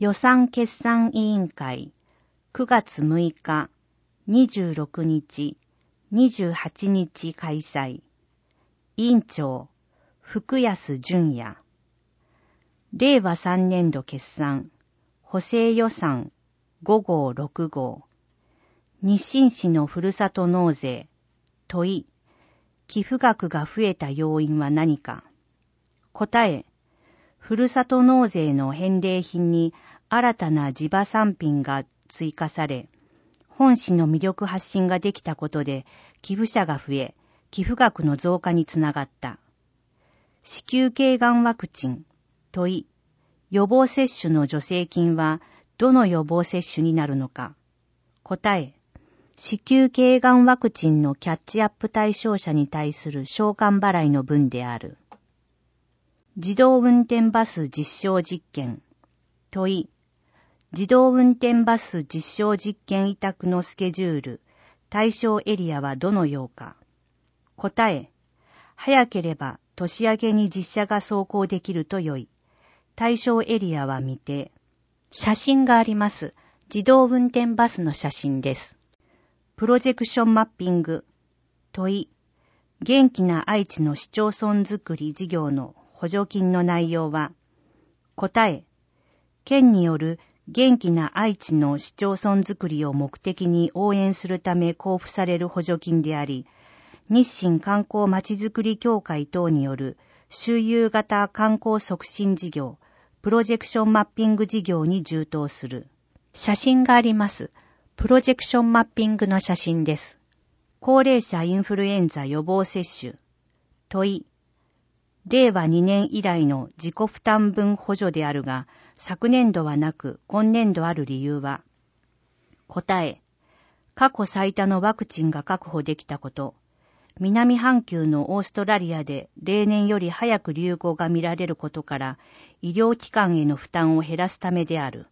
予算決算委員会9月6日、26日、28日開催。委員長、福安淳也。令和3年度決算、補正予算5号6号。日清市のふるさと納税。問い、寄付額が増えた要因は何か。答え、ふるさと納税の返礼品に新たな地場産品が追加され、本市の魅力発信ができたことで寄付者が増え、寄付額の増加につながった。子宮頸がんワクチン。問い、予防接種の助成金はどの予防接種になるのか。答え、子宮頸がんワクチンのキャッチアップ対象者に対する償還払いの分である。自動運転バス実証実験。問い、自動運転バス実証実験委託のスケジュール、対象エリアはどのようか。答え、早ければ年明けに実車が走行できると良い。対象エリアは未定。写真があります。自動運転バスの写真です。プロジェクションマッピング。問い、元気な愛知の市町村づくり事業の補助金の内容は。答え、県による元気な愛知の市町村づくりを目的に応援するため交付される補助金であり、日清観光まちづくり協会等による周遊型観光促進事業、プロジェクションマッピング事業に充当する。写真があります。プロジェクションマッピングの写真です。高齢者インフルエンザ予防接種。問い、令和2年以来の自己負担分補助であるが、昨年度はなく今年度ある理由は。答え、過去最多のワクチンが確保できたこと。南半球のオーストラリアで例年より早く流行が見られることから、医療機関への負担を減らすためである。